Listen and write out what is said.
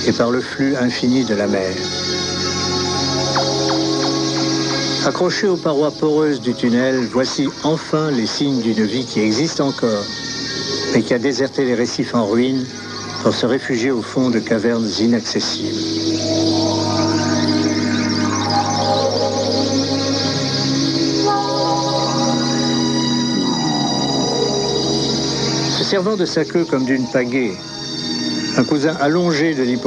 et par le flux infini de la mer. Accrochés aux parois poreuses du tunnel, voici enfin les signes d'une vie qui existe encore, mais qui a déserté les récifs en ruine pour se réfugier au fond de cavernes inaccessibles. Se servant de sa queue comme d'une pagaie, un cousin allongé de l'hippocampe